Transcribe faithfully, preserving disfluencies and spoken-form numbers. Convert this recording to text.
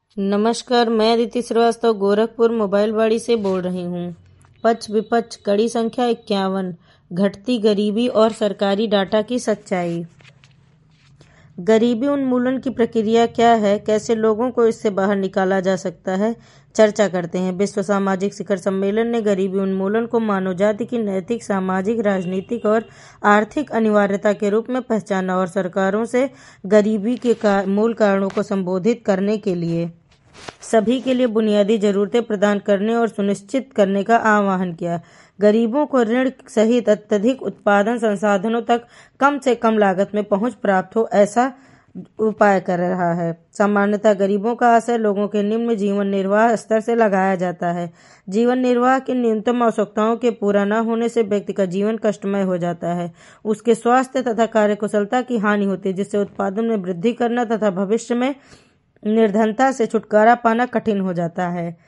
नमस्कार, मैं अदिति श्रीवास्तव गोरखपुर मोबाइलवाड़ी से बोल रही हूँ। पक्ष विपक्ष कड़ी संख्या इक्यावन, घटती गरीबी और सरकारी डाटा की सच्चाई। गरीबी उन्मूलन की प्रक्रिया क्या है, कैसे लोगों को इससे बाहर निकाला जा सकता है, चर्चा करते हैं। विश्व सामाजिक शिखर सम्मेलन ने गरीबी उन्मूलन को मानव जाति की नैतिक, सामाजिक, राजनीतिक और आर्थिक अनिवार्यता के रूप में पहचाना और सरकारों से गरीबी के का, मूल कारणों को संबोधित करने के लिए सभी के लिए बुनियादी जरूरतें प्रदान करने और सुनिश्चित करने का आह्वान किया। गरीबों को ऋण सहित अत्यधिक उत्पादन संसाधनों तक कम से कम लागत में पहुंच प्राप्त हो, ऐसा उपाय कर रहा है। सामान्यतः गरीबों का आशय लोगों के निम्न जीवन निर्वाह स्तर से लगाया जाता है। जीवन निर्वाह की न्यूनतम आवश्यकताओं के पूरा न होने से व्यक्ति का जीवन कष्टमय हो जाता है। उसके स्वास्थ्य तथा कार्यकुशलता की हानि होती है, जिससे उत्पादन में वृद्धि करना तथा भविष्य में निर्धनता से छुटकारा पाना कठिन हो जाता है।